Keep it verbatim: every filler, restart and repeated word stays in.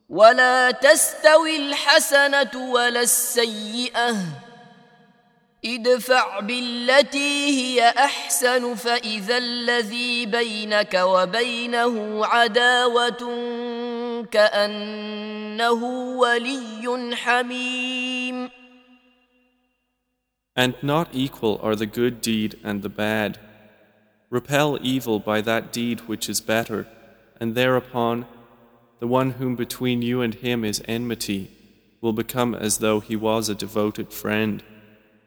ولا تستوي الحسنة ولا السيئة ادفع بالتي هي أحسن فإذا الذي بينك وبينه عداوة كأنه ولي حميم. And not equal are the good deed and the bad. Repel evil by that deed which is better, and thereupon the one whom between you and him is enmity will become as though he was a devoted friend.